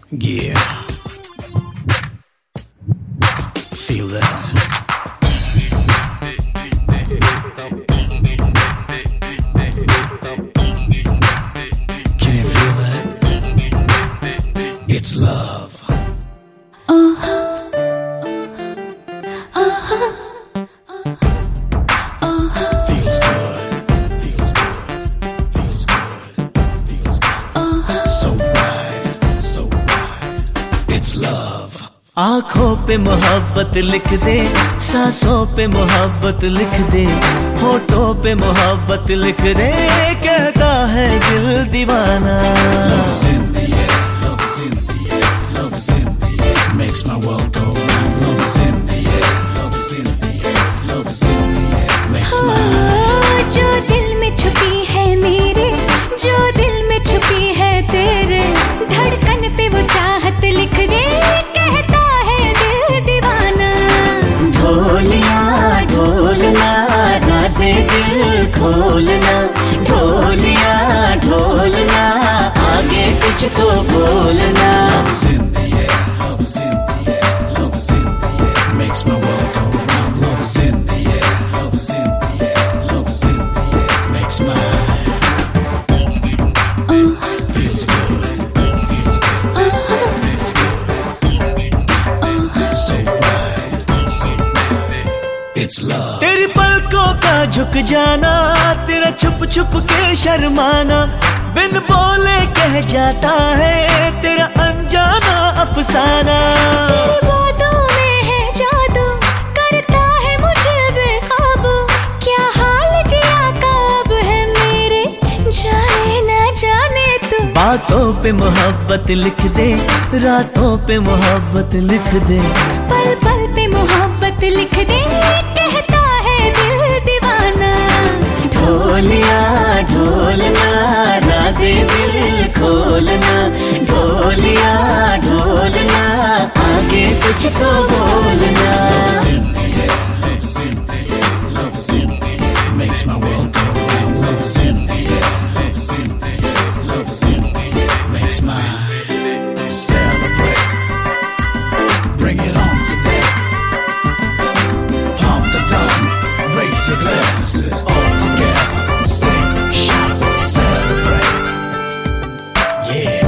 Yeah. Feel that. Can you feel that? It's love. Feels good. Feels good. Feels good. Feels good. So right. So right. It's love. आँखों पे मोहब्बत लिख दे, सांसों पे मोहब्बत लिख दे, होठों पे मोहब्बत लिख दे, कहता है दिल दीवाना। Love is in the air, love is in the air, love is in the air, makes my world go round. Love is in the air, love is in the air, love is in the air, makes my जो दिल में छुपी है मेरे, जो दिल में छुपी है तेरे, धड़कन पे वो चाहत लिख दे, कहता है दिल दीवाना। ढोलिया ढोलना, राज़े दिल खोलना, ढोलिया ढोलना, आगे कुछ तो बोलना। love is in the air, love is in the air, love is in the air, makes my world go round. Love is in the air, love is in the air, love is in the air, makes my feels good, feels good, feels good, so right, so right. It's love. तेरी पलकों का झुक जाना, तेरा छुप छुप के शर्माना, बिन बोले कह जाता है तेरा अनजाना अफसाना। तेरी बातों में है जादू, करता है मुझे बेकाबू, क्या हाल जिया का अब है मेरे, जाने ना जाने तू। बातों पे मोहब्बत लिख दे, रातों पे मोहब्बत लिख दे, पल पल पे मोहब्बत लिख दे, कहता है दिल दीवाना। ढोलिया ढोलना, राज़े दिल खोलना, ढोलिया ढोलना, आगे कुछ तो बोलना। Love is in the air, love is in the air, love is in the air, makes my world go round. Love is in the air, love is in the air, love is in the air, makes my celebrate. Bring it on today. Pump the drum, raise your glasses all together. Sing, shout, celebrate. Yeah.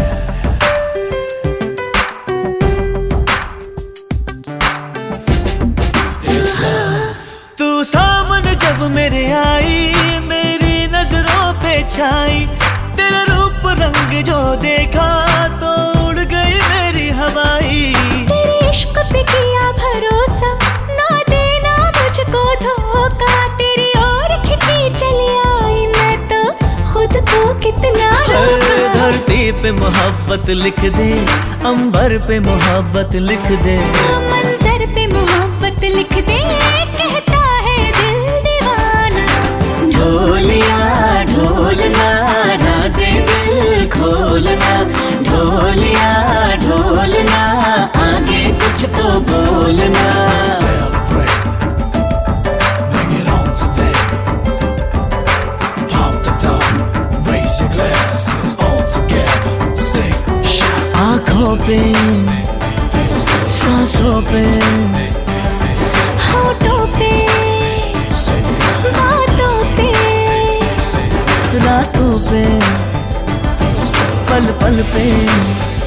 It's love. तू सामने जब मेरे आई, मेरी नजरों पे छाई, तेरा रूप रंग जो देखा तो उड़ गई मेरी हवाई। तेरे इश्क पे किया भरोसा, ना देना मुझको धोखा, तेरी ओर खिंची चली आई मैं तो खुद को कितना रोका। धरती पे मोहब्बत लिख दे, अंबर पे मोहब्बत लिख दे, मंजर पे मोहब्बत लिख दे, कहता है दिल दीवाना। ढोलिया ढोलना, राज़े दिल खोलना, ढोलिया ढोलना, आगे कुछ तो बोलना। Celebrate. Bring it on today. Pump the drum, raise your glasses all together. Sing, shout, आँखों पे, feels good, सांसों पे, होठों पे, so right, बातों पे, sing, रातों पे, feels good. पल पल पे।